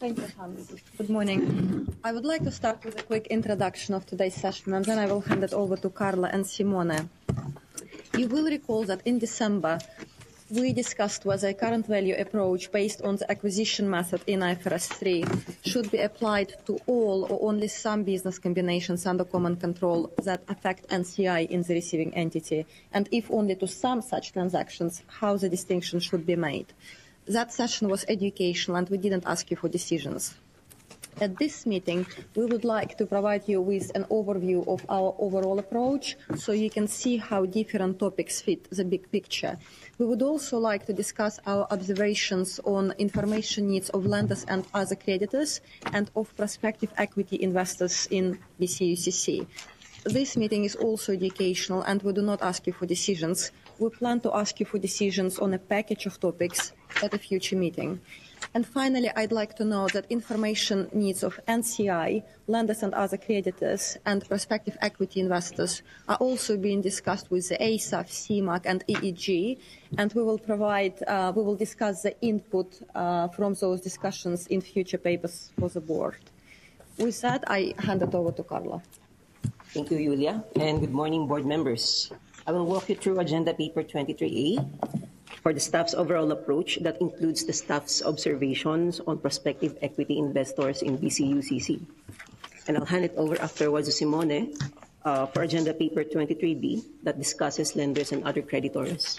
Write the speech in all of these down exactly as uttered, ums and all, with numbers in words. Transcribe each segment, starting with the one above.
Thank you, Hans. Good morning. I would like to start with a quick introduction of today's session, and then I will hand it over to Carla and Simone. You will recall that in December, we discussed whether a current value approach based on the acquisition method in I F R S three should be applied to all or only some business combinations under common control that affect N C I in the receiving entity, and if only to some such transactions, how the distinction should be made. That session was educational, and we didn't ask you for decisions. At this meeting, we would like to provide you with an overview of our overall approach so you can see how different topics fit the big picture. We would also like to discuss our observations on information needs of lenders and other creditors and of prospective equity investors in B C U C C. This meeting is also educational, and we do not ask you for decisions. We plan to ask you for decisions on a package of topics at a future meeting. And finally, I'd like to know that information needs of N C I, lenders and other creditors, and prospective equity investors are also being discussed with the A S A F, C M A C, and E E G, and we will provide, uh, we will discuss the input uh, from those discussions in future papers for the board. With that, I hand it over to Carla. Thank you, Julia, and good morning, board members. I will walk you through agenda paper twenty-three A for the staff's overall approach that includes the staff's observations on prospective equity investors in B C U C C. And I'll hand it over afterwards to Simone uh, for agenda paper twenty-three B that discusses lenders and other creditors.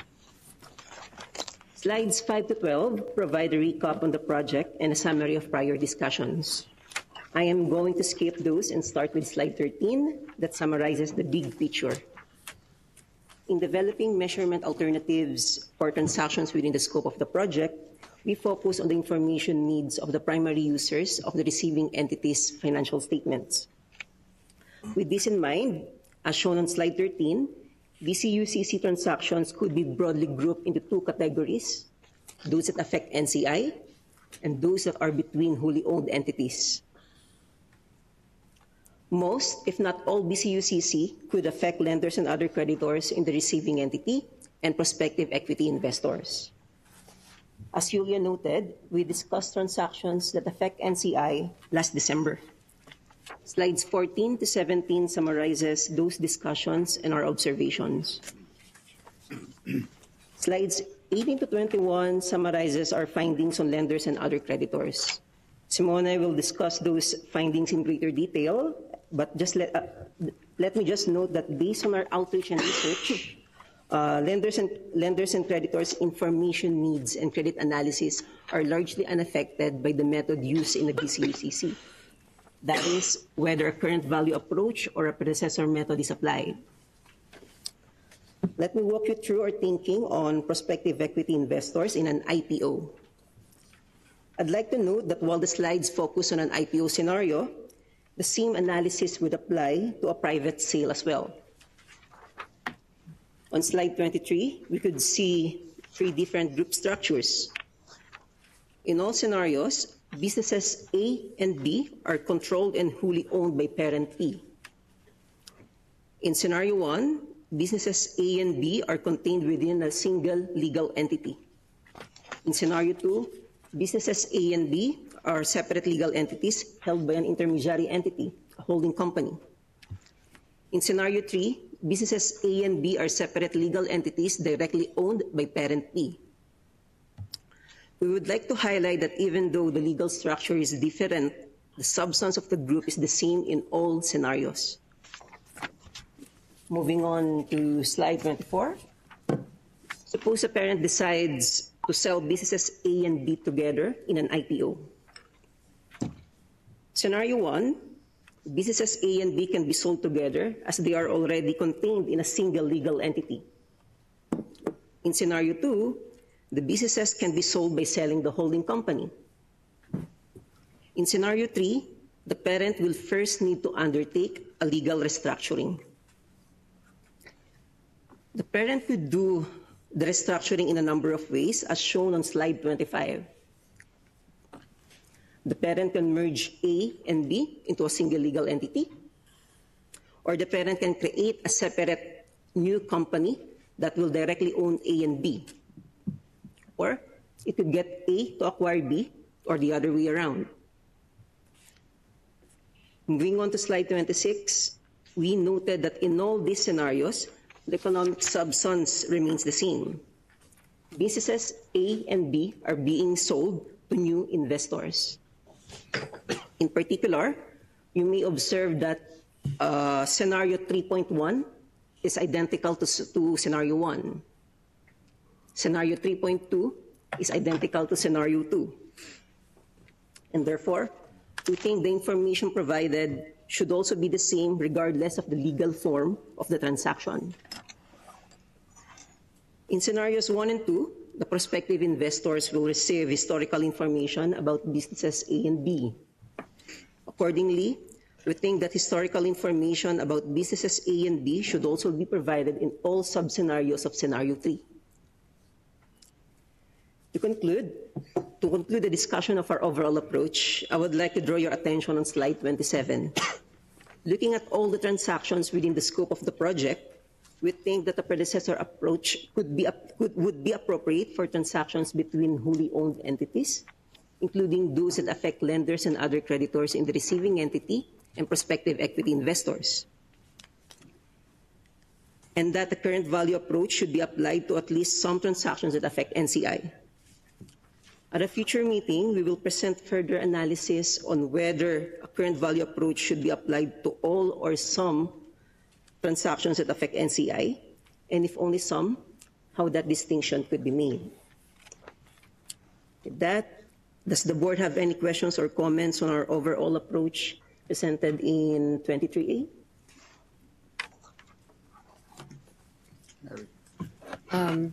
Slides five to twelve provide a recap on the project and a summary of prior discussions. I am going to skip those and start with slide thirteen that summarizes the big picture. In developing measurement alternatives for transactions within the scope of the project, we focus on the information needs of the primary users of the receiving entity's financial statements. With this in mind, as shown on slide thirteen, B C U C C transactions could be broadly grouped into two categories: those that affect N C I and those that are between wholly owned entities. Most, if not all, B C U C C could affect lenders and other creditors in the receiving entity and prospective equity investors. As Julia noted, we discussed transactions that affect N C I last December. Slides fourteen to seventeen summarizes those discussions and our observations. Slides eighteen to twenty-one summarizes our findings on lenders and other creditors. Simone will discuss those findings in greater detail, but just let, uh, let me just note that based on our outreach and research, uh, lenders, and, lenders and creditors' information needs and credit analysis are largely unaffected by the method used in the B C U C C. That is, whether a current value approach or a predecessor method is applied. Let me walk you through our thinking on prospective equity investors in an I P O. I'd like to note that while the slides focus on an I P O scenario, the same analysis would apply to a private sale as well. On slide twenty-three, we could see three different group structures. In all scenarios, businesses A and B are controlled and wholly owned by parent P. In scenario one, businesses A and B are contained within a single legal entity. In scenario two, businesses A and B are separate legal entities held by an intermediary entity, a holding company. In scenario three, businesses A and B are separate legal entities directly owned by parent P. We would like to highlight that even though the legal structure is different, the substance of the group is the same in all scenarios. Moving on to slide twenty-four. Suppose a parent decides to sell businesses A and B together in an I P O. Scenario one, businesses A and B can be sold together as they are already contained in a single legal entity. In scenario two, the businesses can be sold by selling the holding company. In scenario three, the parent will first need to undertake a legal restructuring. The parent could do the restructuring in a number of ways, as shown on slide twenty-five. The parent can merge A and B into a single legal entity, or the parent can create a separate new company that will directly own A and B. Or it could get A to acquire B, or the other way around. Moving on to slide twenty-six, we noted that in all these scenarios, the economic substance remains the same. Businesses A and B are being sold to new investors. In particular, you may observe that uh, scenario three point one is identical to, to scenario one. Scenario three point two is identical to scenario two. And therefore, we think the information provided should also be the same regardless of the legal form of the transaction. In scenarios one and two, the prospective investors will receive historical information about businesses A and B. Accordingly, we think that historical information about businesses A and B should also be provided in all sub-scenarios of scenario three. To conclude, to conclude the discussion of our overall approach, I would like to draw your attention on slide twenty-seven. Looking at all the transactions within the scope of the project, we think that the predecessor approach could be, could, would be appropriate for transactions between wholly owned entities, including those that affect lenders and other creditors in the receiving entity and prospective equity investors. And that the current value approach should be applied to at least some transactions that affect N C I. At a future meeting, we will present further analysis on whether a current value approach should be applied to all or some transactions that affect N C I, and if only some, how that distinction could be made. With that, does the board have any questions or comments on our overall approach presented in twenty-three A? Um,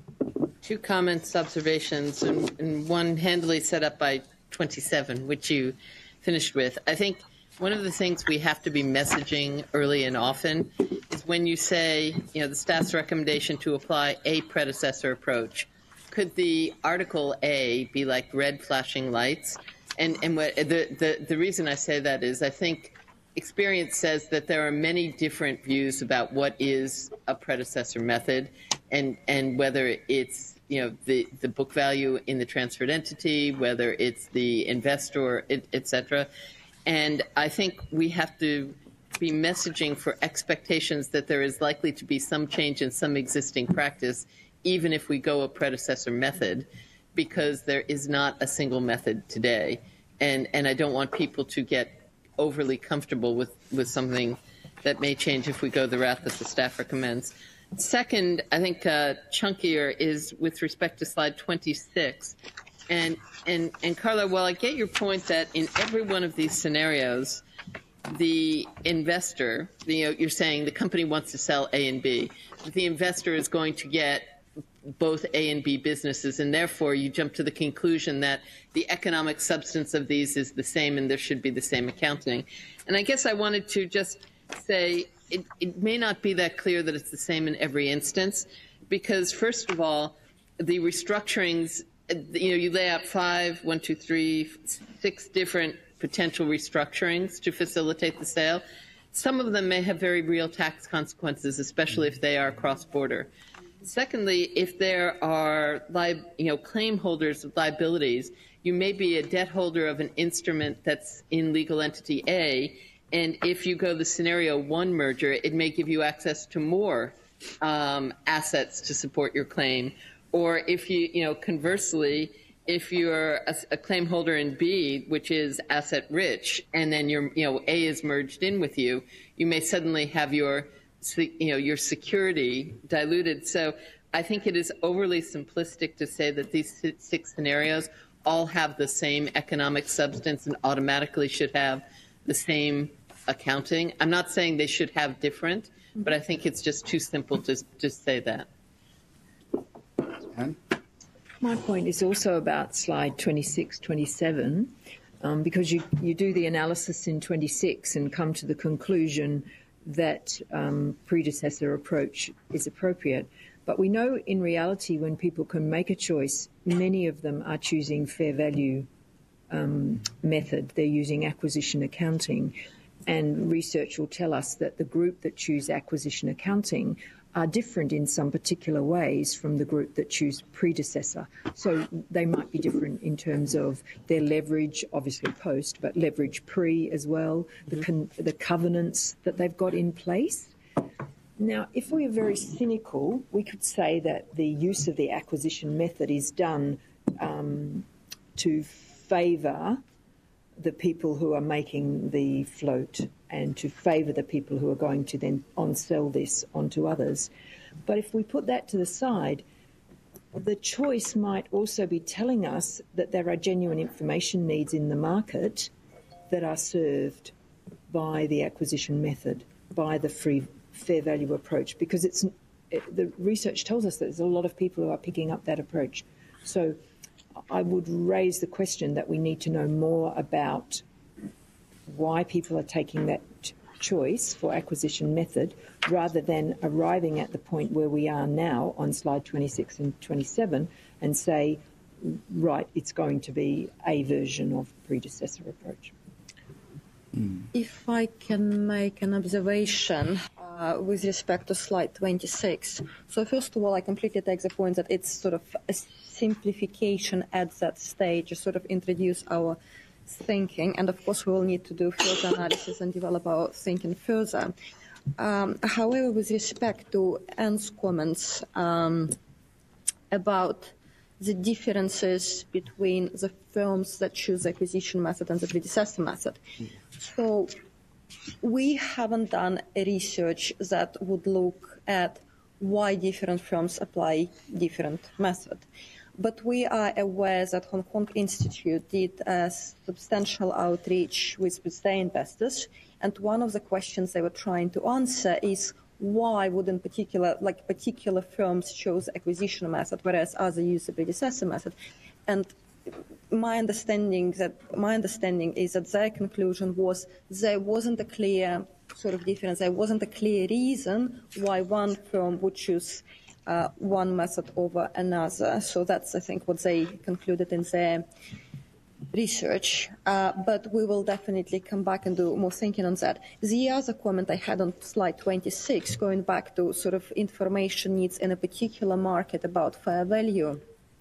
two comments, observations, and, and one handily set up by twenty-seven, which you finished with. I think one of the things we have to be messaging early and often is when you say, you know, the staff's recommendation to apply a predecessor approach. Could the Article A be like red flashing lights? And, and what, the, the, the reason I say that is I think experience says that there are many different views about what is a predecessor method and, and whether it's, you know, the, the book value in the transferred entity, whether it's the investor, et, et cetera. And I think we have to be messaging for expectations that there is likely to be some change in some existing practice, even if we go a predecessor method, because there is not a single method today. And, and I don't want people to get overly comfortable with, with something that may change if we go the route that the staff recommends. Second, I think uh, chunkier is with respect to slide twenty-six. And, and, and Carla, while I get your point that in every one of these scenarios, the investor, you know, you're saying the company wants to sell A and B, the investor is going to get both A and B businesses, and therefore you jump to the conclusion that the economic substance of these is the same and there should be the same accounting. And I guess I wanted to just say it, it may not be that clear that it's the same in every instance, because first of all, the restructurings, you know, you lay out five, one, two, three, six different potential restructurings to facilitate the sale. Some of them may have very real tax consequences, especially if they are cross-border. Secondly, if there are li- you know, claim holders of liabilities, you may be a debt holder of an instrument that's in legal entity A, and if you go the scenario one merger, it may give you access to more um, assets to support your claim. Or if you, you know, conversely, if you're a, a claim holder in B, which is asset rich, and then your, you know, A is merged in with you, you may suddenly have your, you know, your security diluted. So I think it is overly simplistic to say that these six scenarios all have the same economic substance and automatically should have the same accounting. I'm not saying they should have different, but I think it's just too simple to just say that. My point is also about slide twenty-six, twenty-seven, um, because you, you do the analysis in twenty-six and come to the conclusion that um, predecessor approach is appropriate. But we know in reality when people can make a choice, many of them are choosing fair value um, method. They're using acquisition accounting. And research will tell us that the group that choose acquisition accounting are different in some particular ways from the group that choose predecessor. So they might be different in terms of their leverage, obviously post, but leverage pre as well, the, con- the covenants that they've got in place. Now, if we are very cynical, we could say that the use of the acquisition method is done um, to favour the people who are making the float and to favour the people who are going to then on-sell this onto others. But if we put that to the side, the choice might also be telling us that there are genuine information needs in the market that are served by the acquisition method, by the free fair value approach, because it's it, the research tells us that there's a lot of people who are picking up that approach. So I would raise the question that we need to know more about why people are taking that choice for acquisition method rather than arriving at the point where we are now on slide twenty-six and twenty-seven and say, right, it's going to be a version of predecessor approach. If I can make an observation uh, with respect to slide twenty-six. So first of all, I completely take the point that it's sort of a simplification at that stage, to sort of introduce our thinking. And of course, we will need to do further analysis and develop our thinking further. Um, however, with respect to Anne's comments um, about the differences between the firms that choose the acquisition method and the predecessor method. So we haven't done a research that would look at why different firms apply different method. But we are aware that Hong Kong Institute did a substantial outreach with, with their investors, and one of the questions they were trying to answer is why would in particular, like particular firms chose acquisition method, whereas others use the predecessor method. And my understanding that my understanding is that their conclusion was there wasn't a clear sort of difference. There wasn't a clear reason why one firm would choose uh, one method over another. So that's, I think, what they concluded in their research, uh, but we will definitely come back and do more thinking on that. The other comment I had on slide twenty-six, going back to sort of information needs in a particular market about fair value,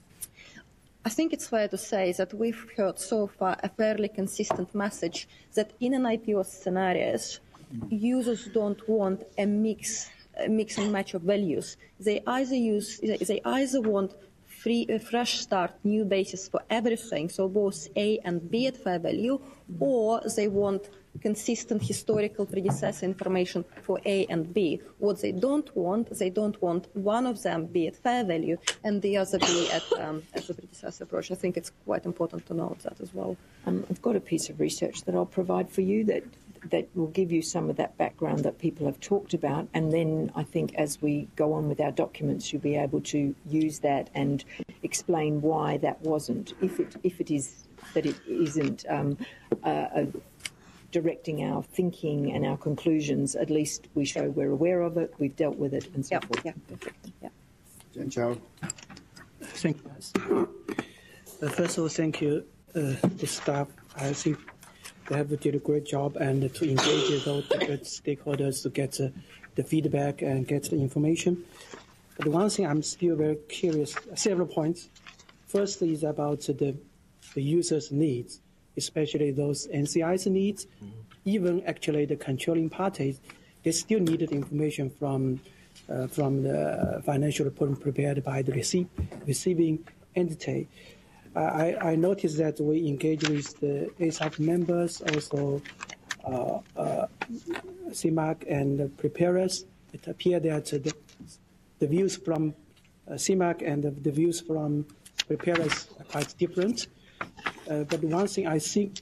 I think it's fair to say that we've heard so far a fairly consistent message that in an I P O scenarios, users don't want a mix, a mix and match of values. They either use, they either want Free, a fresh start, new basis for everything, so both A and B at fair value, or they want consistent historical predecessor information for A and B. What they don't want, they don't want one of them be at fair value and the other be at, um, at the predecessor approach. I think it's quite important to note that as well. Um, I've got a piece of research that I'll provide for you that that will give you some of that background that people have talked about, and then I think as we go on with our documents, you'll be able to use that and explain why that wasn't, if it if it is that it isn't um, uh, uh, directing our thinking and our conclusions. At least we show we're aware of it, we've dealt with it, and so Yeah, forth. yeah, perfect. Yeah. Jen Chow. Thank you. Uh, first of all, thank you, uh, the staff. I think they have did a great job and to engage those different stakeholders to get uh, the feedback and get the information. But one thing I'm still very curious, several points. First is about the, the user's needs, especially those N C I's needs. Mm-hmm. Even actually the controlling parties, they still needed information from uh, from the financial report prepared by the receive, receiving entity. I, I noticed that we engage with the A S A P members, also uh, uh, C M A C and the preparers. It appeared that the, the views from uh, C M A C and the, the views from preparers are quite different. Uh, but one thing I think,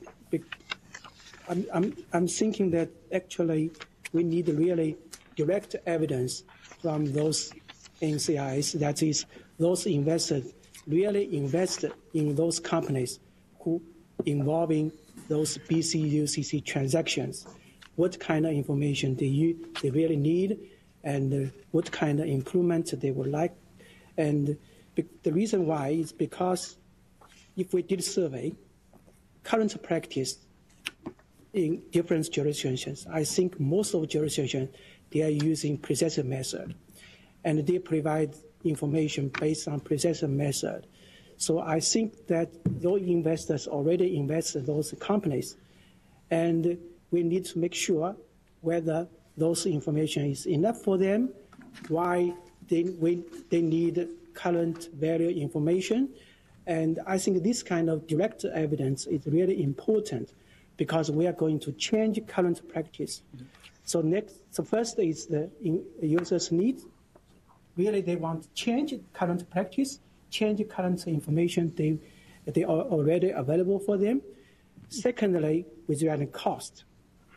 I'm, I'm, I'm thinking that actually we need really direct evidence from those N C Is, that is, those investors really invest in those companies who involving those B C U C C transactions. What kind of information do you they really need, and uh, what kind of improvement they would like. And be- the reason why is because if we did survey, current practice in different jurisdictions, I think most of jurisdictions, they are using predecessor method. and they provide information based on precision method. So I think that those investors already invest in those companies, and we need to make sure whether those information is enough for them, why they, we, they need current value information. And I think this kind of direct evidence is really important because we are going to change current practice. Mm-hmm. So next, so first is the users' need. Really, they want to change current practice, change current information they, they are already available for them. Secondly, with regard to cost,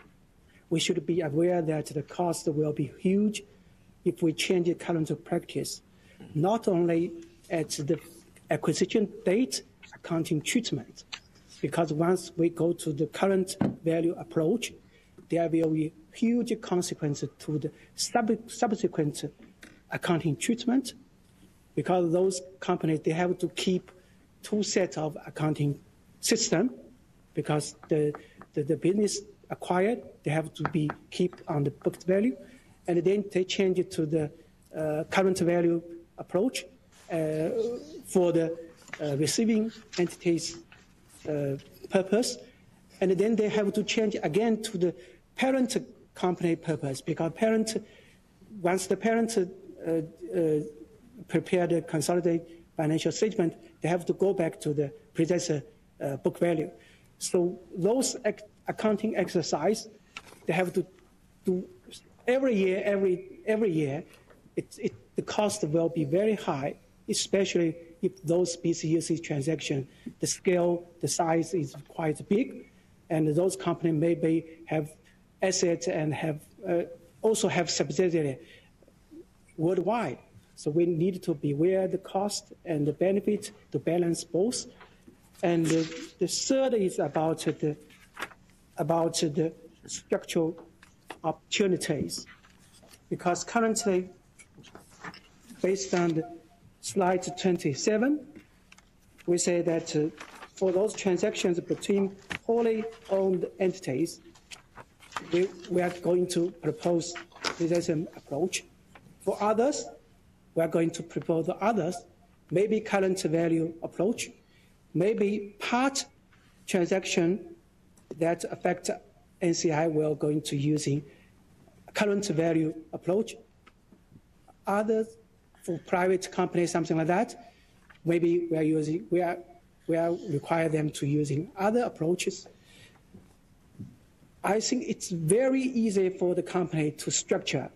we should be aware that the cost will be huge if we change the current practice, not only at the acquisition date accounting treatment, because once we go to the current value approach, there will be huge consequences to the sub subsequent accounting treatment, because those companies, they have to keep two sets of accounting system, because the, the, the business acquired, they have to be keep on the booked value, and then they change it to the uh, current value approach uh, for the uh, receiving entities uh, purpose, and then they have to change again to the parent company purpose, because parent, once the parent uh, uh, prepare the consolidated financial statement, they have to go back to the predecessor uh, book value. So those ac accounting exercise, they have to do every year, every every year. It, it, the cost will be very high, especially if those B C U C transactions, the scale, the size is quite big, and those companies maybe have assets and have uh, also have subsidiaries worldwide. So we need to be aware of the cost and the benefit to balance both. And the, the third is about the about the structural opportunities, because currently, based on the slide twenty-seven, we say that uh, for those transactions between wholly owned entities, we, we are going to propose this approach. For others, we are going to propose the others, maybe current value approach, maybe part transaction that affect N C I, we are going to using current value approach. Others, for private companies, something like that, maybe we are using, we are, we are require them to using other approaches. I think it's very easy for the company to structure,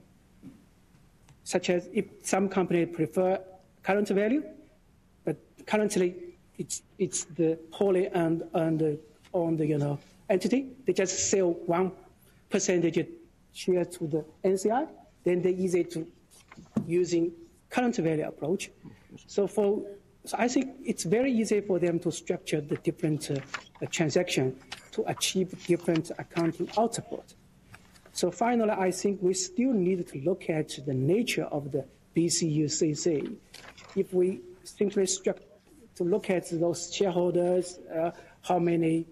such as if some companies prefer current value, but currently it's, it's the wholly owned, owned, owned you know, entity. They just sell one percentage share to the N C I, then they're easy to using current value approach. So for, so I think it's very easy for them to structure the different uh, transaction to achieve different accounting output. So finally, I think we still need to look at the nature of the B C U C C. If we simply structure to look at those shareholders, uh, how many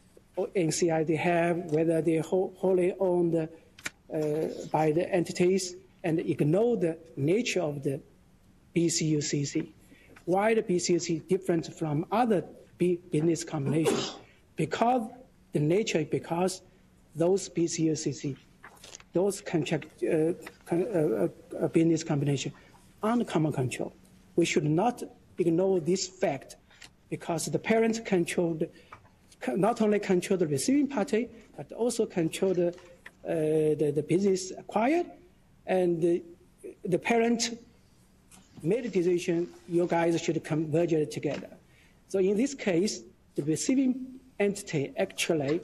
N C I they have, whether they're wholly owned uh, by the entities, and ignore the nature of the B C U C C. Why the B C U C is different from other business combinations? Because the nature, because those B C U C C, those contract uh, uh, uh, business combination under common control. We should not ignore this fact, because the parent controlled, not only control the receiving party, but also control the, uh, the, the business acquired, and the, the parent made a decision, you guys should converge it together. So in this case, the receiving entity actually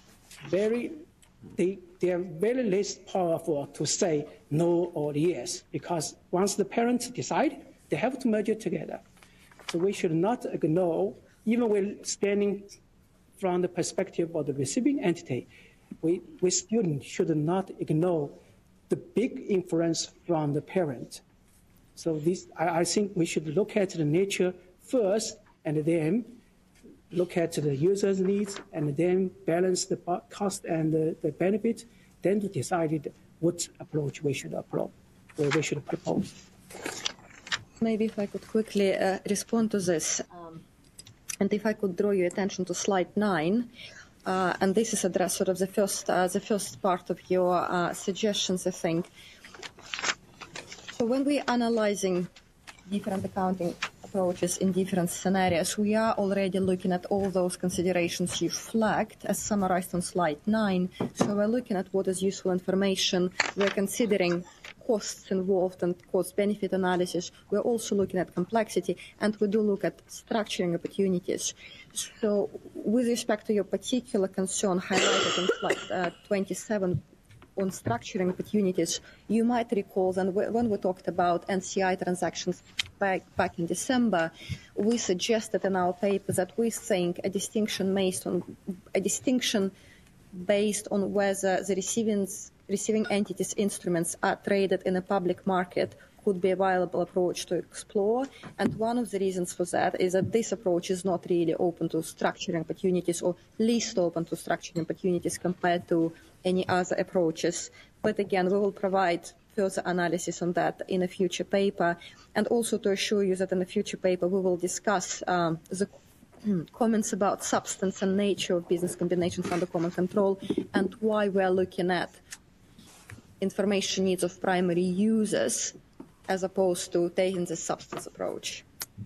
very, they, they are very less powerful to say no or yes, because once the parents decide, they have to merge it together. So we should not ignore, even when standing from the perspective of the receiving entity, we, we still should not ignore the big influence from the parent. So this, I, I think we should look at the nature first, and then look at the user's needs, and then balance the cost and the, the benefit, then to decide what approach we should approach, or we should propose. Maybe if I could quickly uh, respond to this, um, and if I could draw your attention to slide nine, uh, and this is addressed sort of the first, uh, the first part of your uh, suggestions, I think. So when we're analyzing different accounting approaches in different scenarios, we are already looking at all those considerations you flagged as summarized on slide nine. So we're looking at what is useful information. We're considering costs involved and cost-benefit analysis. We're also looking at complexity, and we do look at structuring opportunities. So with respect to your particular concern highlighted in slide uh, twenty-seven, on structuring opportunities, you might recall that when we talked about N C I transactions back, back in December, we suggested in our paper that we think a distinction based on a distinction based on whether the receiving, receiving entities' instruments are traded in a public market could be a viable approach to explore. And one of the reasons for that is that this approach is not really open to structuring opportunities, or least open to structuring opportunities compared to any other approaches. But again, we will provide further analysis on that in a future paper, and also to assure you that in a future paper we will discuss um, the comments about substance and nature of business combinations under common control, and why we are looking at information needs of primary users as opposed to taking the substance approach.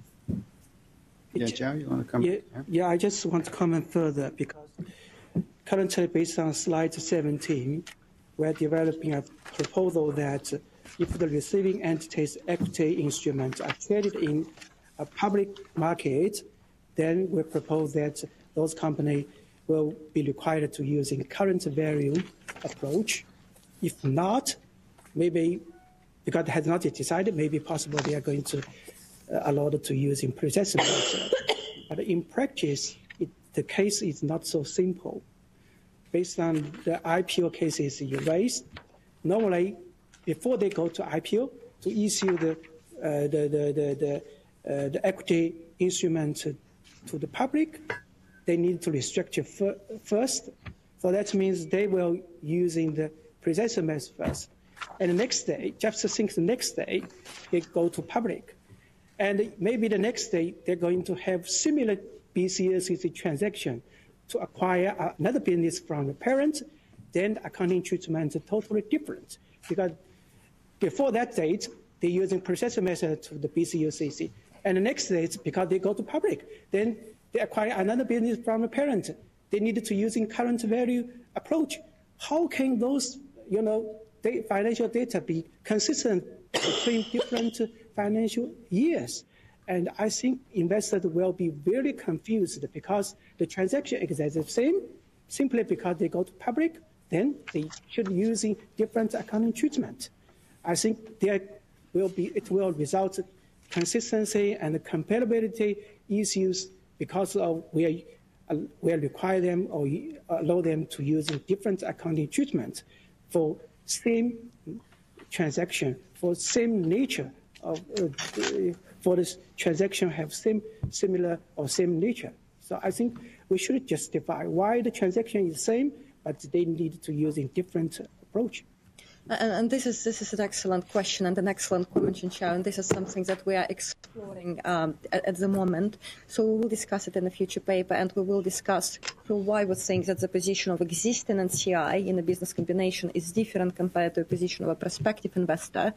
Yeah, Joe, you want to come? Yeah, yeah, I just want to comment further, because currently, based on slide seventeen, we're developing a proposal that if the receiving entity's equity instruments are traded in a public market, then we propose that those companies will be required to use a current value approach. If not, maybe, because it has not yet decided, maybe possible they are going to uh, allow it to use in process method. But in practice, it, the case is not so simple. Based on the I P O cases you raised, normally before they go to I P O to issue the uh, the the the, the, uh, the equity instrument to, to the public, they need to restructure fir first. So that means they will using the predecessor method first, and the next day, just think the next day, they go to public, and maybe the next day they're going to have similar B C O C C transaction to acquire another business from the parent. Then accounting treatment is totally different, because before that date they're using processor method to the B C O C C, and the next date, because they go to public, then they acquire another business from the parent. They need to using current value approach. How can those, you know, financial data be consistent between different financial years? And I think investors will be very confused, because the transaction is the same, simply because they go to public, then they should be using different accounting treatment. I think there will be, it will result in consistency and compatibility issues, because of we uh, we require them or allow them to use different accounting treatment for same transaction, for same nature of uh, for this transaction have same similar or same nature. So I think we should justify why the transaction is the same, but they need to use a different approach. And, and this is this is an excellent question and an excellent comment, Xiao, and this is something that we are exploring um, at, at the moment. So we will discuss it in a future paper, and we will discuss why we think that the position of existing N C I in a business combination is different compared to the position of a prospective investor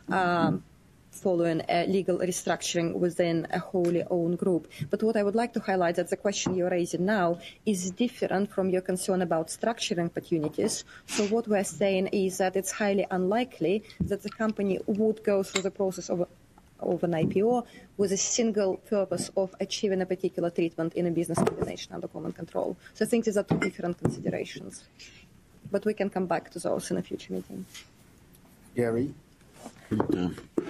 um, following a legal restructuring within a wholly owned group. But what I would like to highlight that the question you're raising now is different from your concern about structuring opportunities. So what we're saying is that it's highly unlikely that the company would go through the process of, of an I P O with a single purpose of achieving a particular treatment in a business combination under common control. So I think these are two different considerations. But we can come back to those in a future meeting. Gary? Uh,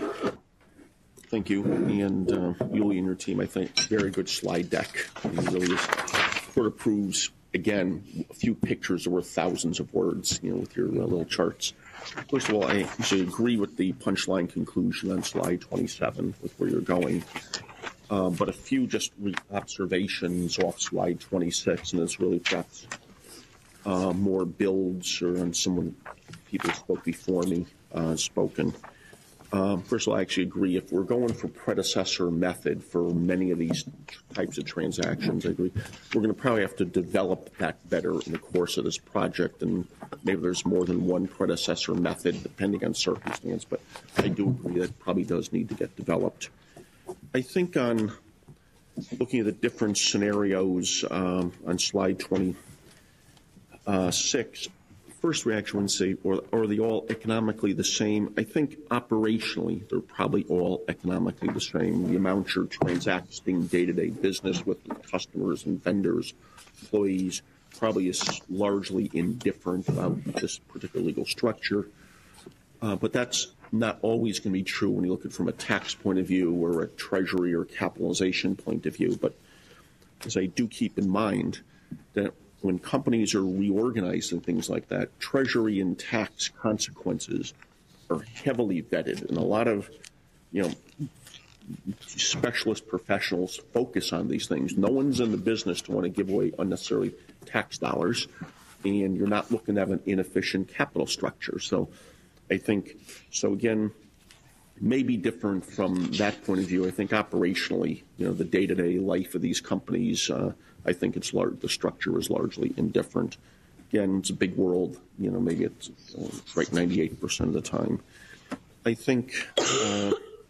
thank you, and uh, Yuli and your team, I think, very good slide deck. It really is, sort of proves, again, a few pictures are worth thousands of words, you know, with your uh, little charts. First of all, I actually agree with the punchline conclusion on slide twenty-seven with where you're going, uh, but a few just observations off slide twenty-six, and this really perhaps uh, more builds or on someone, people spoke before me, uh, spoken. Um, first of all, I actually agree. If we're going for predecessor method for many of these types of transactions, I agree. We're going to probably have to develop that better in the course of this project, and maybe there's more than one predecessor method depending on circumstance, but I do agree that probably does need to get developed. I think on looking at the different scenarios um, on slide twenty-six, first reaction would say, or are they all economically the same? I think operationally, they're probably all economically the same. The amount you're transacting day-to-day business with customers and vendors, employees, probably is largely indifferent about this particular legal structure. Uh, but that's not always going to be true when you look at it from a tax point of view or a treasury or capitalization point of view. But as I do keep in mind that when companies are reorganized and things like that, treasury and tax consequences are heavily vetted, and a lot of, you know, specialist professionals focus on these things. No one's in the business to want to give away unnecessarily tax dollars, and you're not looking to have an inefficient capital structure. So I think, so again, may be different from that point of view. I think operationally, you know, the day-to-day life of these companies, uh, I think it's large, the structure is largely indifferent. Again, it's a big world. You know, maybe it's uh, right ninety-eight percent of the time. I think, uh,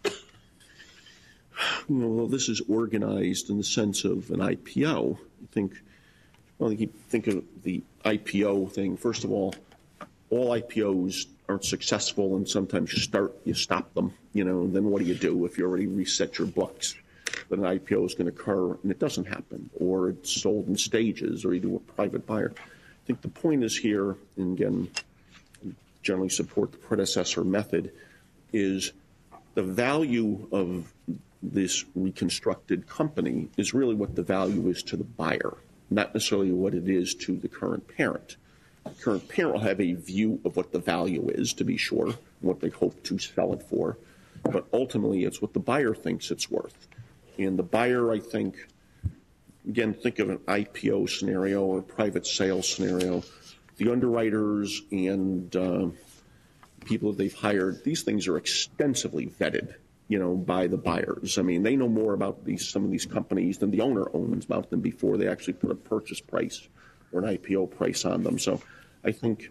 you know, well, this is organized in the sense of an I P O. I think, well, you think of the I P O thing. First of all, all I P Os aren't successful, and sometimes you start, you stop them. You know, and then what do you do if you already reset your books? That an I P O is going to occur and it doesn't happen, or it's sold in stages, or you do a private buyer. I think the point is here, and again, generally support the predecessor method, is the value of this reconstructed company is really what the value is to the buyer, not necessarily what it is to the current parent. The current parent will have a view of what the value is, to be sure, and what they hope to sell it for, but ultimately it's what the buyer thinks it's worth. And the buyer, I think, again, think of an I P O scenario or a private sales scenario. The underwriters and uh, people that they've hired, these things are extensively vetted, you know, by the buyers. I mean, they know more about these some of these companies than the owner owns about them before they actually put a purchase price or an I P O price on them. So I think,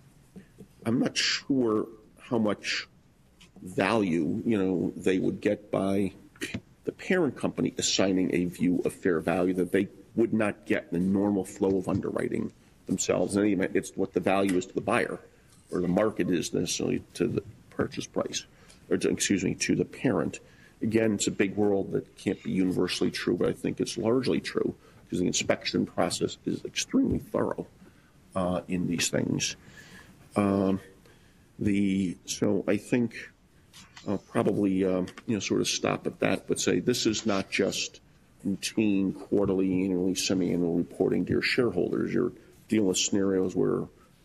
I'm not sure how much value, you know, they would get by the parent company assigning a view of fair value that they would not get in the normal flow of underwriting themselves. In any event, it's what the value is to the buyer, or the market is necessarily to the purchase price, or to, excuse me, to the parent. Again, it's a big world that can't be universally true, but I think it's largely true because the inspection process is extremely thorough uh, in these things. Um, the so I think. I'll probably, uh, you know, sort of stop at that, but say this is not just routine quarterly, annually, semi-annual reporting to your shareholders. You're dealing with scenarios where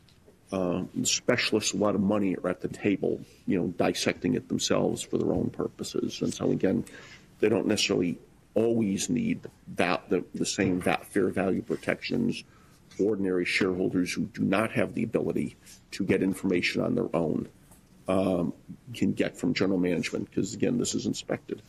uh, specialists, a lot of money are at the table, you know, dissecting it themselves for their own purposes. And so, again, they don't necessarily always need that, the, the same that fair value protections ordinary shareholders who do not have the ability to get information on their own Um, can get from general management, because, again, this is inspected.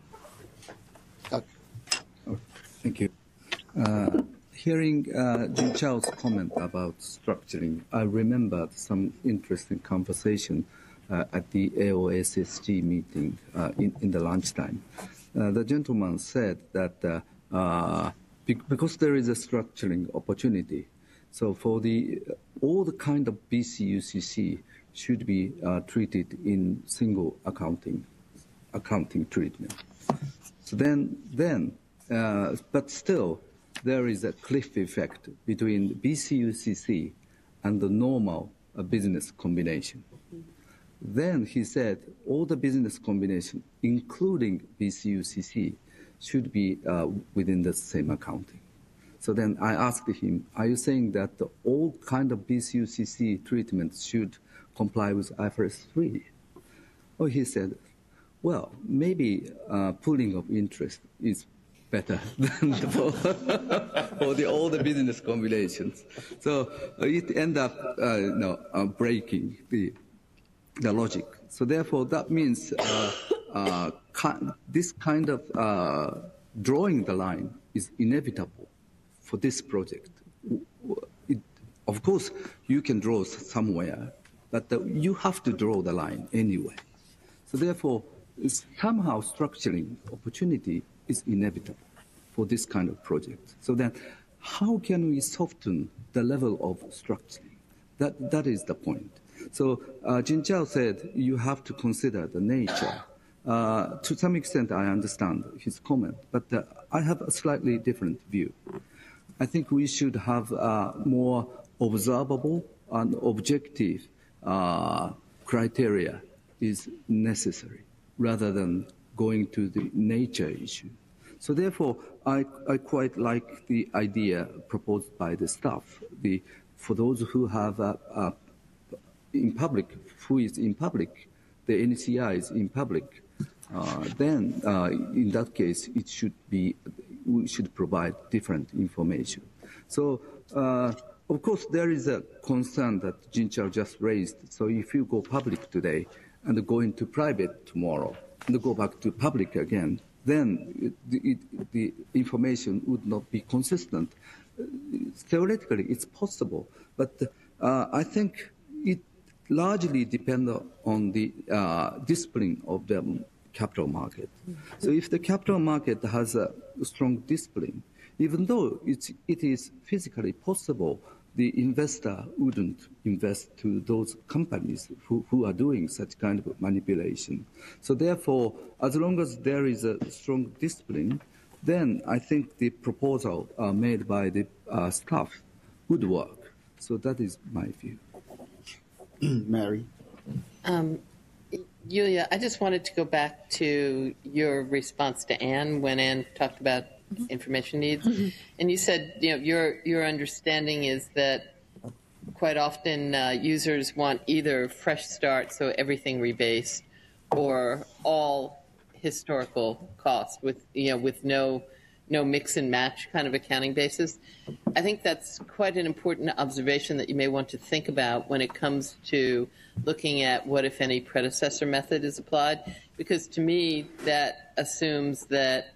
Uh, oh, thank you. Uh, hearing uh, Jin Chao's comment about structuring, I remembered some interesting conversation uh, at the A O S S G meeting uh, in, in the lunchtime. Uh, the gentleman said that uh, uh, be- because there is a structuring opportunity, so for the all the kind of B C U C C should be uh, treated in single accounting accounting treatment. So then, then, uh, but still, there is a cliff effect between B C U C C and the normal uh, business combination. Then he said all the business combination, including B C U C C, should be uh, within the same accounting. So then I asked him, are you saying that the, all kind of B C U C C treatments should comply with I F R S three? Oh, he said, well, maybe uh, pooling of interest is better than for, for the, all the business combinations. So uh, it ended up uh, you know, uh, breaking the the logic. So therefore, that means uh, uh, ki- this kind of uh, drawing the line is inevitable for this project. It, of course, you can draw somewhere, but the, you have to draw the line anyway. So therefore, somehow structuring opportunity is inevitable for this kind of project. So then, how can we soften the level of structuring? That, that is the point. So uh, Jin Chao said you have to consider the nature. Uh, to some extent, I understand his comment, but uh, I have a slightly different view. I think we should have uh, more observable and objective uh, criteria is necessary rather than going to the nature issue. So therefore, I, I quite like the idea proposed by the staff. The, for those who have uh, uh, in public, who is in public, the N C I is in public, uh, then uh, in that case, it should be, we should provide different information. So, uh, of course, there is a concern that Jin Chao just raised. So if you go public today and go into private tomorrow and go back to public again, then it, it, the information would not be consistent. Uh, theoretically, it's possible, but uh, I think it largely depends on the uh, discipline of the capital market. So if the capital market has a strong discipline, even though it's, it is physically possible, the investor wouldn't invest to those companies who, who are doing such kind of manipulation. So therefore, as long as there is a strong discipline, then I think the proposal uh, made by the uh, staff would work. So that is my view. Mary. Um, Yulia, I just wanted to go back to your response to Anne when Anne talked about mm-hmm. information needs. Mm-hmm. And you said, you know, your your understanding is that quite often uh, users want either fresh start, so everything rebased, or all historical cost with, you know, with no no mix and match kind of accounting basis. I think that's quite an important observation that you may want to think about when it comes to looking at what, if any, predecessor method is applied, because to me that assumes that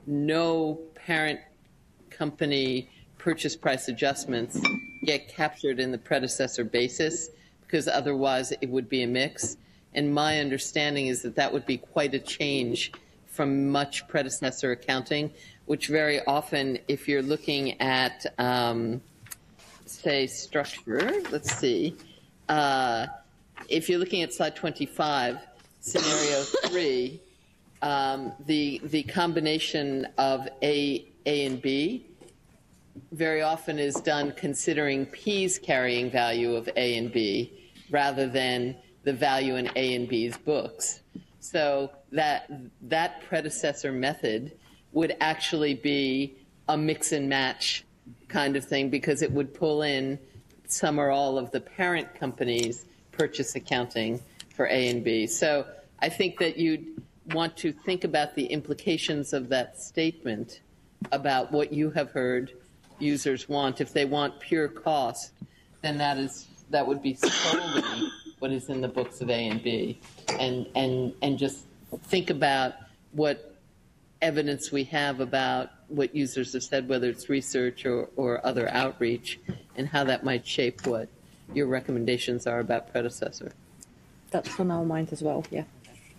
no parent company purchase price adjustments get captured in the predecessor basis, because otherwise it would be a mix. And my understanding is that that would be quite a change from much predecessor accounting, which very often, if you're looking at, um, say, structure, let's see, uh, if you're looking at slide twenty-five, scenario three, um, the the combination of A, A and B very often is done considering P's carrying value of A and B rather than the value in A and B's books. So that that predecessor method would actually be a mix and match kind of thing, because it would pull in some or all of the parent company's purchase accounting for A and B. So I think that you'd want to think about the implications of that statement about what you have heard users want. If they want pure cost, then that is that would be solely what is in the books of A and B, and and and just think about what evidence we have about what users have said, whether it's research or, or other outreach, and how that might shape what your recommendations are about predecessor. That's on our mind as well, yeah.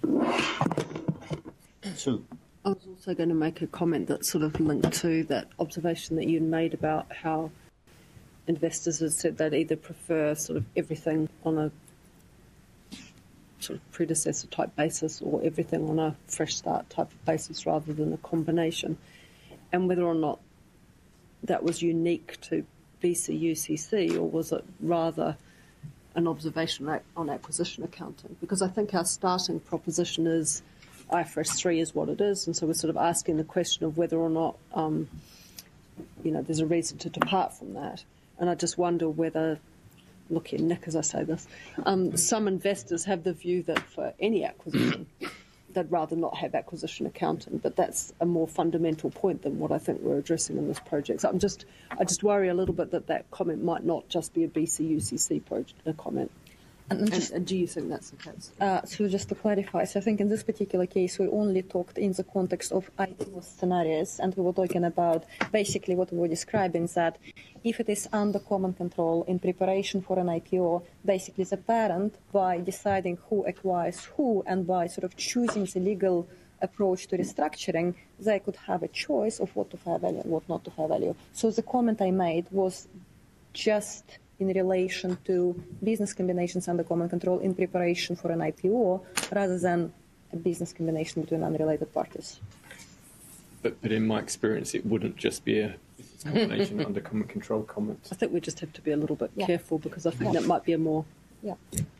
So, I was also going to make a comment that's sort of linked to that observation that you made about how investors have said they'd either prefer sort of everything on a sort of predecessor type basis or everything on a fresh start type of basis rather than a combination, and whether or not that was unique to B C U C C or was it rather an observation on acquisition accounting, because I think our starting proposition is I F R S three is what it is, and so we're sort of asking the question of whether or not um, you know there's a reason to depart from that. And I just wonder whether, look here, Nick, as I say this, um, some investors have the view that for any acquisition, they'd rather not have acquisition accounting, but that's a more fundamental point than what I think we're addressing in this project. So I'm just, I just worry a little bit that that comment might not just be a B C U C C project, a comment. And, and And, just, and do you think that's the case? uh, so just to clarify, so I think in this particular case we only talked in the context of I P O scenarios, and we were talking about basically what we were describing, that if it is under common control in preparation for an I P O, basically the parent, by deciding who acquires who and by sort of choosing the legal approach to restructuring, they could have a choice of what to fair value and what not to fair value. So the comment I made was just in relation to business combinations under common control in preparation for an I P O, rather than a business combination between unrelated parties. But, but in my experience, it wouldn't just be a business combination under common control comment. I think we just have to be a little bit Yeah. careful because I think Yeah. that might be a more. Yeah.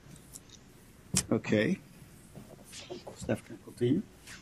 Okay. Staff can continue.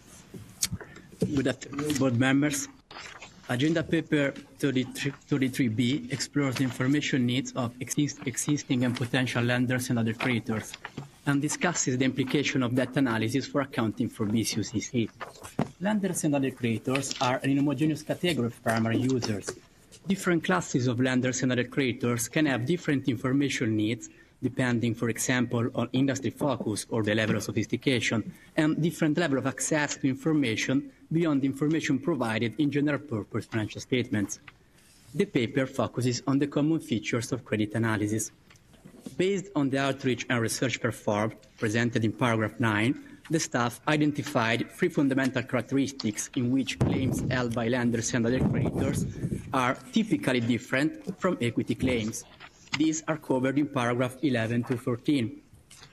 Good afternoon, board members. Agenda paper thirty-three B explores the information needs of exist, existing and potential lenders and other creditors, and discusses the implication of that analysis for accounting for B C U C C. Lenders and other creditors are an homogeneous category of primary users. Different classes of lenders and other creditors can have different information needs, depending, for example, on industry focus or the level of sophistication, and different level of access to information beyond the information provided in general purpose financial statements. The paper focuses on the common features of credit analysis. Based on the outreach and research performed, presented in paragraph nine, the staff identified three fundamental characteristics in which claims held by lenders and other creditors are typically different from equity claims. These are covered in paragraph eleven to fourteen.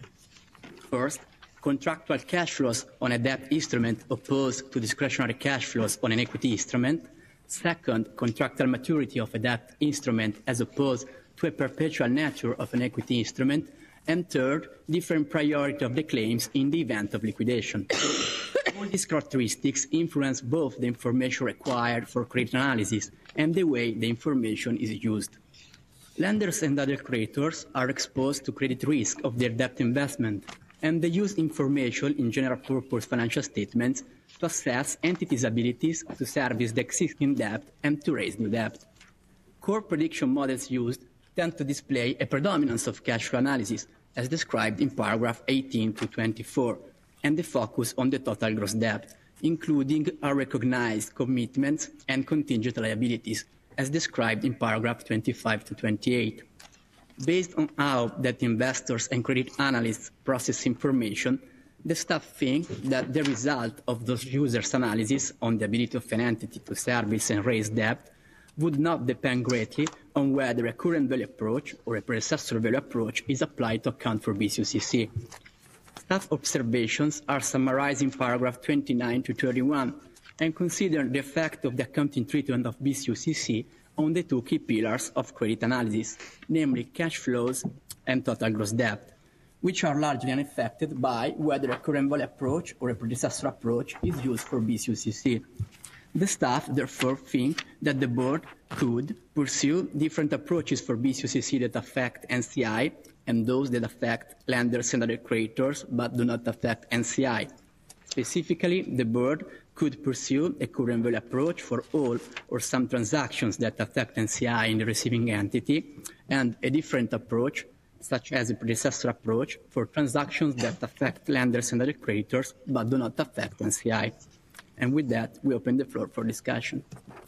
First, contractual cash flows on a debt instrument opposed to discretionary cash flows on an equity instrument. Second, contractual maturity of a debt instrument as opposed to a perpetual nature of an equity instrument. And third, different priority of the claims in the event of liquidation. All these characteristics influence both the information required for credit analysis and the way the information is used. Lenders and other creditors are exposed to credit risk of their debt investment, and they use information in general purpose financial statements to assess entities' abilities to service the existing debt and to raise new debt. Core prediction models used tend to display a predominance of cash flow analysis, as described in paragraph eighteen to twenty-four, and the focus on the total gross debt, including unrecognized commitments and contingent liabilities, as described in paragraph twenty-five to twenty-eight. Based on how that investors and credit analysts process information, the staff think that the result of those users' analysis on the ability of an entity to service and raise debt would not depend greatly on whether a current value approach or a predecessor value approach is applied to account for B C U C C. Staff observations are summarized in paragraph twenty-nine to thirty-one and consider the effect of the accounting treatment of B C U C C on the two key pillars of credit analysis, namely cash flows and total gross debt, which are largely unaffected by whether a current value approach or a predecessor approach is used for B C U C C. The staff therefore think that the board could pursue different approaches for B C U C C that affect N C I and those that affect lenders and other creditors but do not affect N C I. Specifically, the board could pursue a current value approach for all or some transactions that affect N C I in the receiving entity, and a different approach, such as a predecessor approach, for transactions that affect lenders and other creditors but do not affect N C I. And with that, we open the floor for discussion.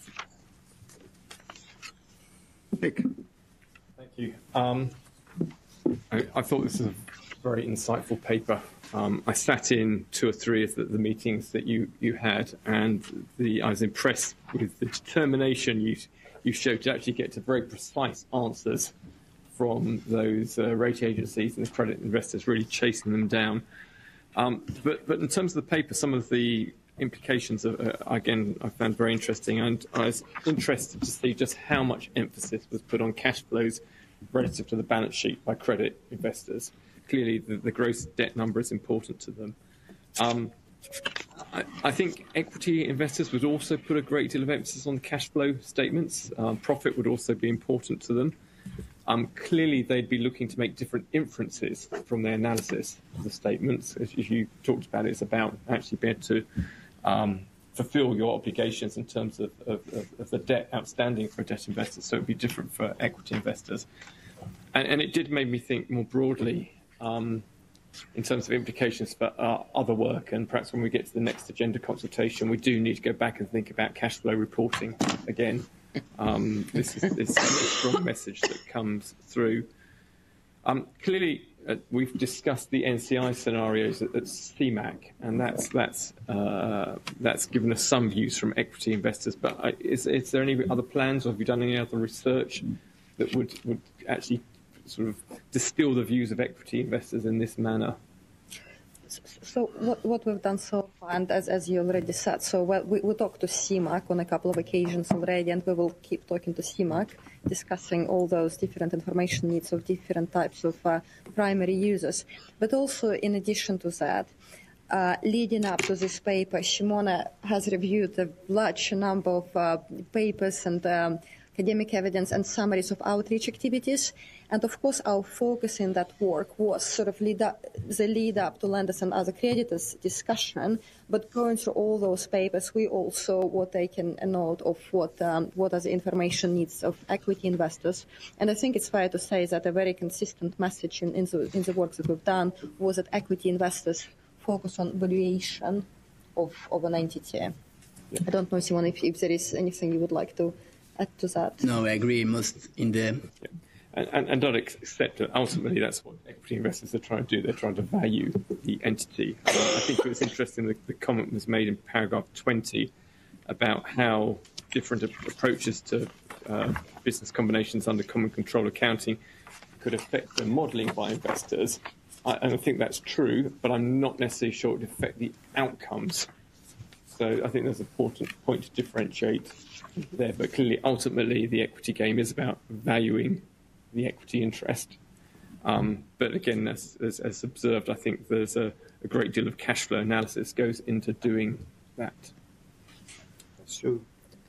Nick. Thank you. Um, I, I thought this was a very insightful paper. Um, I sat in two or three of the, the meetings that you, you had, and the, I was impressed with the determination you, you showed to actually get to very precise answers from those uh, rating agencies and the credit investors, really chasing them down. Um, but, but in terms of the paper, some of the implications, of, uh, again, I found very interesting, and I was interested to see just how much emphasis was put on cash flows relative to the balance sheet by credit investors. Clearly, the, the gross debt number is important to them. Um, I, I think equity investors would also put a great deal of emphasis on the cash flow statements. Um, profit would also be important to them. Um, clearly, they'd be looking to make different inferences from their analysis of the statements. As you talked about, it's about actually being able to um, fulfill your obligations in terms of, of, of the debt outstanding for debt investors. So it would be different for equity investors. And, and it did make me think more broadly um, in terms of implications for our other work. And perhaps when we get to the next agenda consultation, we do need to go back and think about cash flow reporting again. Um, this is, this is a strong message that comes through. Um, clearly, uh, we've discussed the N C I scenarios at, at C M A C, and that's that's uh, that's given us some views from equity investors. But uh, is, is there any other plans, or have you done any other research that would would actually sort of distill the views of equity investors in this manner? So what, what we've done so far, and as, as you already said, so well, we, we talked to C M A C on a couple of occasions already, and we will keep talking to C M A C, discussing all those different information needs of different types of uh, primary users. But also, in addition to that, uh, leading up to this paper, Simone has reviewed a large number of uh, papers and um, academic evidence and summaries of outreach activities. And of course, our focus in that work was sort of lead up, the lead up to lenders and other creditors discussion. But going through all those papers, we also were taking a note of what um, what are the information needs of equity investors. And I think it's fair to say that a very consistent message in, in, the, in the work that we've done was that equity investors focus on valuation of, of an entity. Yeah. I don't know, Simon, if, if there is anything you would like to add to that. No, I agree most in the... Yeah. And, and, and don't accept that ultimately that's what equity investors are trying to do. They're trying to value the entity. Um, I think it was interesting that the comment was made in paragraph twenty about how different approaches to uh, business combinations under common control accounting could affect the modelling by investors. I, and I think that's true, but I'm not necessarily sure it would affect the outcomes. So I think there's an important point to differentiate there. But clearly, ultimately, the equity game is about valuing the equity interest. Um, but again, as, as, as observed, I think there's a, a great deal of cash flow analysis goes into doing that. That's true.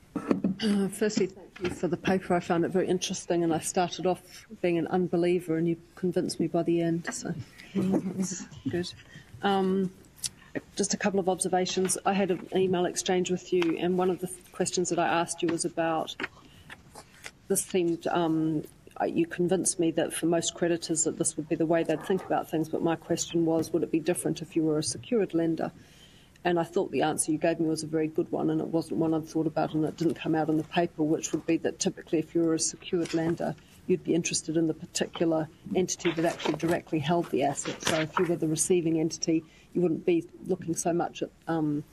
Uh, firstly, thank you for the paper. I found it very interesting, and I started off being an unbeliever, and you convinced me by the end, so that's good. Um, just a couple of observations. I had an email exchange with you, and one of the questions that I asked you was about, this seemed... Um, you convinced me that for most creditors that this would be the way they'd think about things, but my question was, would it be different if you were a secured lender? And I thought the answer you gave me was a very good one, and it wasn't one I'd thought about, and it didn't come out in the paper, which would be that typically if you were a secured lender, you'd be interested in the particular entity that actually directly held the asset. So if you were the receiving entity, you wouldn't be looking so much at um,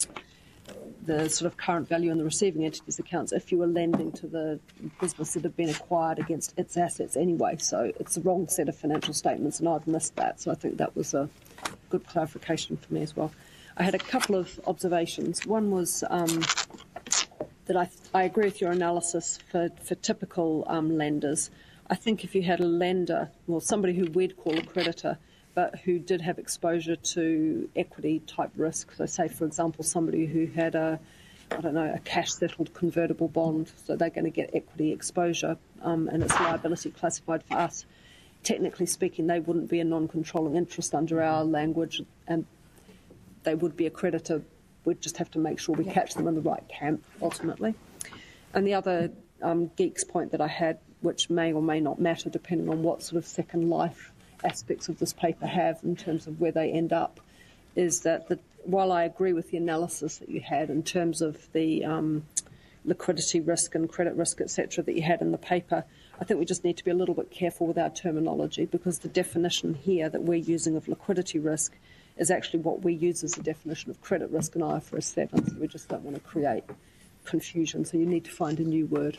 the sort of current value in the receiving entity's accounts if you were lending to the business that had been acquired against its assets anyway. So it's the wrong set of financial statements, and I'd missed that. So I think that was a good clarification for me as well. I had a couple of observations. One was um, that I, I agree with your analysis for, for typical um, lenders. I think if you had a lender, well, somebody who we'd call a creditor, but who did have exposure to equity-type risk. So say, for example, somebody who had a, I don't know, a cash-settled convertible bond, so they're going to get equity exposure, um, and it's liability classified for us. Technically speaking, they wouldn't be a non-controlling interest under our language, and they would be a creditor. We'd just have to make sure we catch them in the right camp, ultimately. And the other um, geek's point that I had, which may or may not matter depending on what sort of second life aspects of this paper have in terms of where they end up, is that the, while I agree with the analysis that you had in terms of the um, liquidity risk and credit risk, et cetera, that you had in the paper, I think we just need to be a little bit careful with our terminology, because the definition here that we're using of liquidity risk is actually what we use as a definition of credit risk in I F R S seven. So we just don't want to create confusion. So you need to find a new word,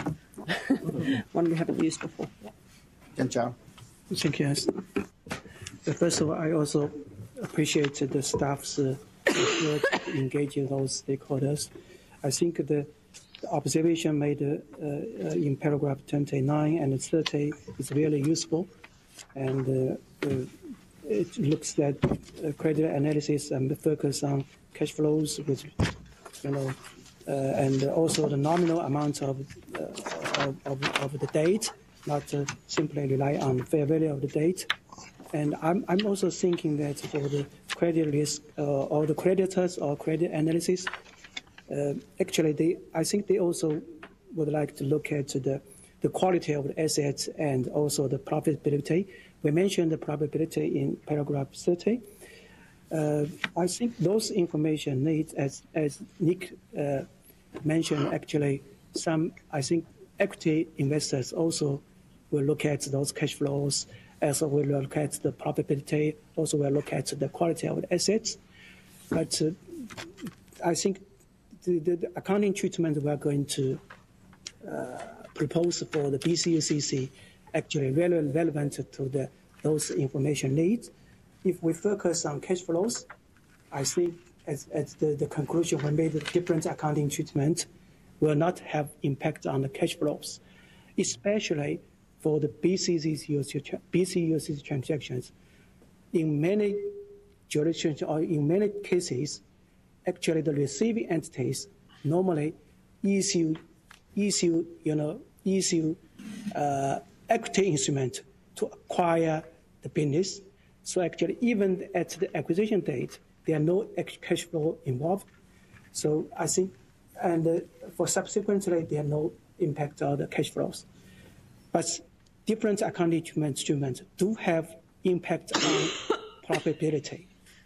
one we haven't used before. Thank you. Yes. First of all, I also appreciate the staff's uh, work engaging those stakeholders. I think the observation made uh, uh, in paragraph twenty-nine and thirty is really useful, and uh, uh, it looks at uh, credit analysis and focus on cash flows with, you know, uh, and also the nominal amount of, uh, of, of, of the date, not uh, simply rely on the fair value of the date. And I'm, I'm also thinking that for the credit risk uh, or the creditors or credit analysis, uh, actually, they, I think they also would like to look at the the quality of the assets and also the profitability. We mentioned the probability in paragraph thirty. Uh, I think those information needs, as, as Nick uh, mentioned, actually, some, I think, equity investors also will look at those cash flows, also will look at the profitability, also will look at the quality of the assets. But uh, I think the, the, the accounting treatment we are going to uh, propose for the B C U C C actually really relevant to the, those information needs. If we focus on cash flows, I think as, as the, the conclusion we made, the different accounting treatment will not have impact on the cash flows, especially for the B C U C C transactions. In many jurisdictions or in many cases, actually the receiving entities normally issue, issue, you know, issue uh, equity instrument to acquire the business. So actually, even at the acquisition date, there are no cash flow involved. So I think, and uh, for subsequently, there are no impact on the cash flows. But different accounting treatments do have impact on profitability.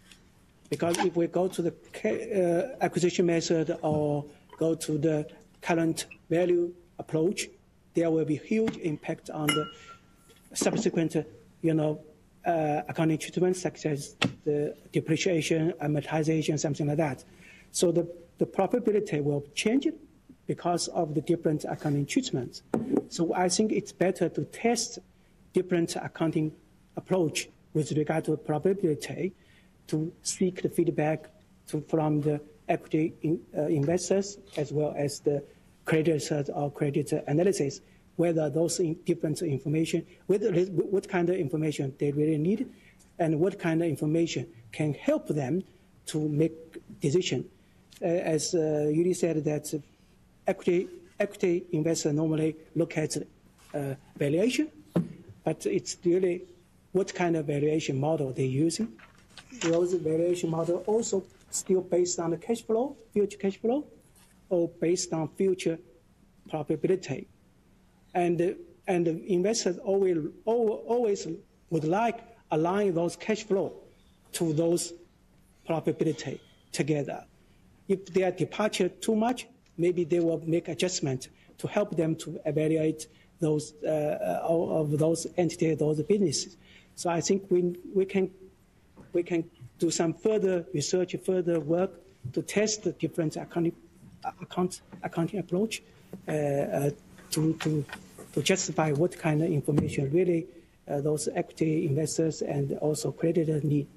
Because if we go to the uh, acquisition method or go to the current value approach, there will be huge impact on the subsequent, you know, uh, accounting treatments such as the depreciation, amortization, something like that. So the, the profitability will change because of the different accounting treatments. So I think it's better to test different accounting approach with regard to probability to seek the feedback to, from the equity in, uh, investors as well as the creditors or creditor analysis, whether those in different information, whether, what kind of information they really need, and what kind of information can help them to make decision. Uh, as uh, Yuri said, that equity equity investors normally look at uh, valuation, but it's really what kind of valuation model they're using. Those valuation model also still based on the cash flow, future cash flow, or based on future profitability. And, uh, and the investors always, always would like align those cash flow to those profitability together. If they are departure too much, maybe they will make adjustment to help them to evaluate those uh, of those entities, those businesses. So I think we we can we can do some further research, further work to test the different accounting account, accounting approach uh, uh, to to to justify what kind of information really uh, those equity investors and also creditors need.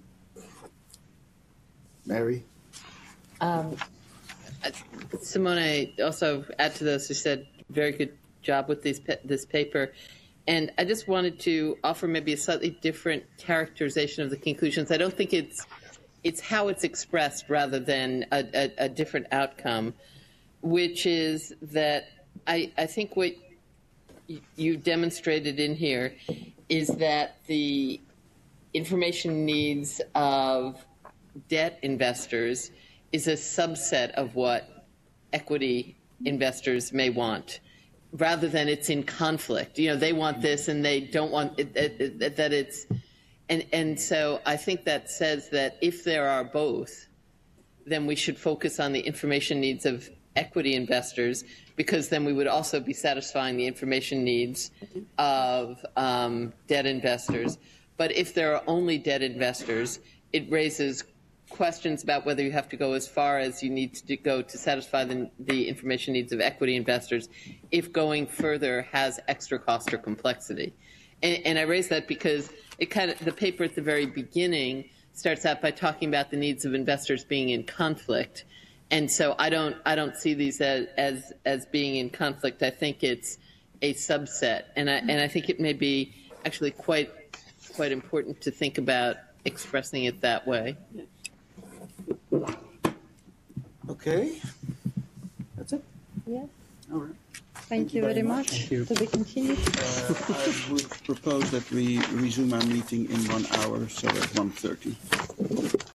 Mary. Um, Simone also add to those who said very good job with these, this paper. And I just wanted to offer maybe a slightly different characterization of the conclusions. I don't think it's it's how it's expressed rather than a, a, a different outcome, which is that I, I think what you demonstrated in here is that the information needs of debt investors is a subset of what equity investors may want, rather than it's in conflict. You know, they want this and they don't want it, it, it, that it's, and, and so I think that says that if there are both, then we should focus on the information needs of equity investors, because then we would also be satisfying the information needs of um, debt investors. But if there are only debt investors, it raises questions about whether you have to go as far as you need to go to satisfy the, the information needs of equity investors, if going further has extra cost or complexity. And, and I raise that because it kind of, the paper at the very beginning starts out by talking about the needs of investors being in conflict. And so I don't, I don't see these as, as, as being in conflict. I think it's a subset. And I, and I think it may be actually quite, quite important to think about expressing it that way. Okay. That's it? Yeah. All right. Thank you very much. To be continued. Uh, I would propose that we resume our meeting in one hour, so at one thirty.